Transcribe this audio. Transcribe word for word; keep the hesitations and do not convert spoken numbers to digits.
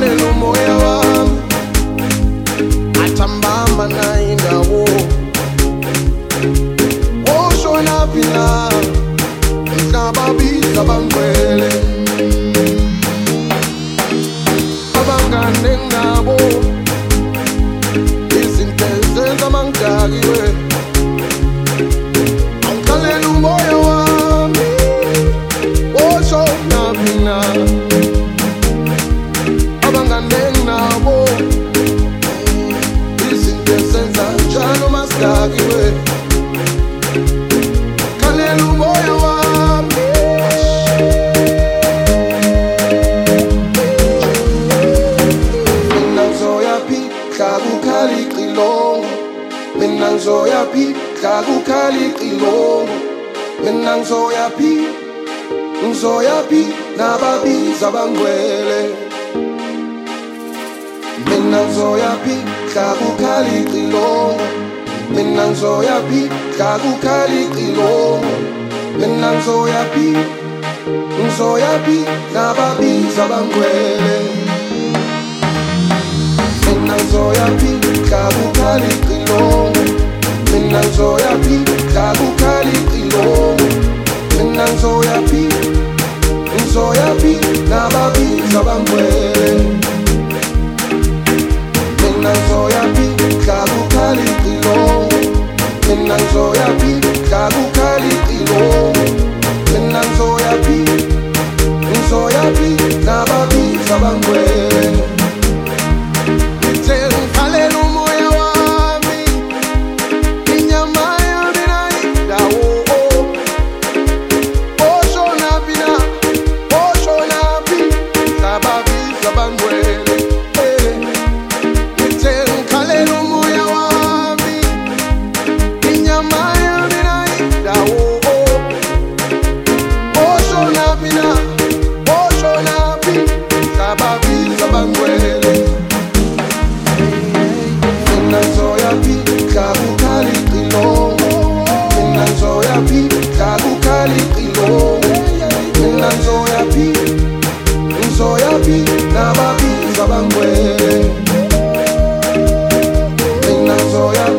angikhalela umoya wami athambamba naye indawo oshona phila mhlaba biza bangcwele abangane ngabo izinto ezenza mangidakiwe angikhalela umoya wami oshona phila abangane ngabo izinto ezenza njalo masidakiwe khalela umoya wami mina ngizoyaphi kukhali ixilongo mina ngizoyaphi kukhali ixilongo mina ngizoyaphi ngizoyaphi nababiza bangcwele mina ngizoyaphi kukhali ixilongo mina ngizoyaphi kukhali ixilongo mina ngizoyaphi ngizoyaphi nababiza bangcwele mina ngizoyaphi kukhali ixilongo mina ngizoyaphi kukhali ixilongo mina ngizoyaphi ngizoyaphi nababiza bangcwele mina ngizoyaphi kukhali ixilongo mina ngizoyaphi kukhali ixilongo mina ngizoyaphi ngizoyaphi nababiza bangcwele ngikhalela umoya wami inyama yami nayindawo oshonaphi na oshonaphi nababiza bangcwele ngikhalela umoya wami inyama yami nayindawo oshonaphi na oshonaphi nababiza bangcwele mina ngizoyaphi kukhali ixilongo mina ngizoyaphi kukhali ixilongo mina ngizoyaphi ngizoyaphi nababiza bangcwele mina ngizoyaphi